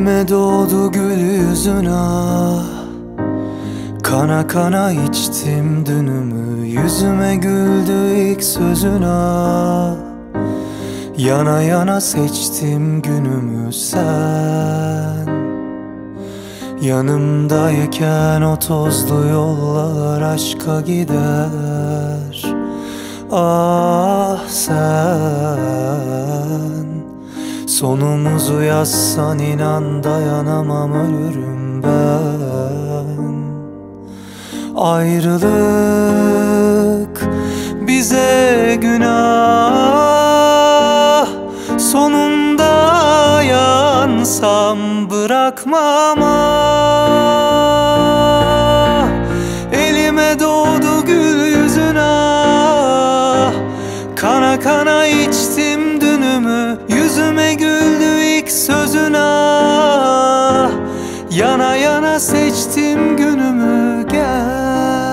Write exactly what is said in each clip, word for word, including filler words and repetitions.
Elime doğdu gül yüzün ah, kana kana içtim dünümü. Yüzüme güldü ilk sözün ah, yana yana seçtim günümü. Sen yanımdayken o tozlu yollar aşka gider. Ah sen sonumuzu yazsan inan dayanamam, ölürüm ben. Ayrılık bize günah, sonunda yansam bırakmam ah. Elime doğdu gül yüzün ah, kana kana içtim dünümü. Yüzüme güldü ilk sözün ah, yana yana seçtim günümü. Gel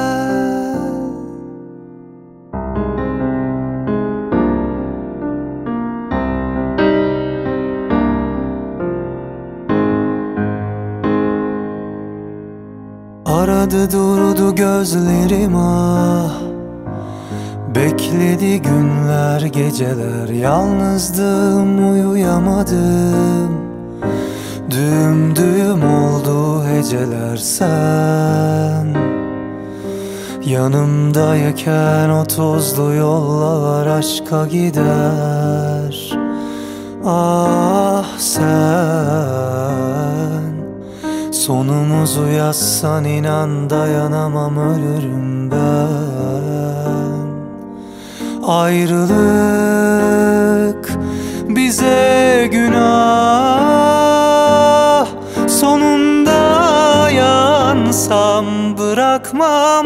aradı durdu gözlerim ah, bekledi günler geceler. Yalnızdım, uyuyamadım, düğüm düğüm oldu heceler. Sen yanımdayken o tozlu yollar aşka gider. Ah sen sonumuzu yazsan inan dayanamam, ölürüm ben. Ayrılık bize günah, sonunda yansam bırakmam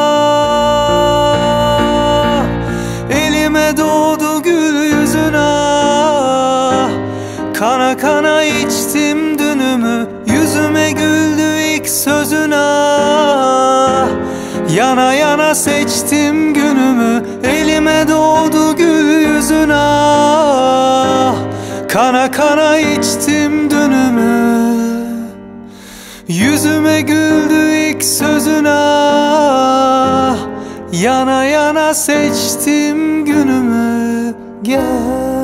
ah. Elime doğdu gül yüzün ah, kana kana içtim dünümü. Yüzüme güldü ilk sözün ah, yana yana seçtim günümü. Elime doğdu gül yüzün ah, kana kana içtim dünümü. Yüzüme güldü ilk sözün ah, yana yana seçtim günümü. Gel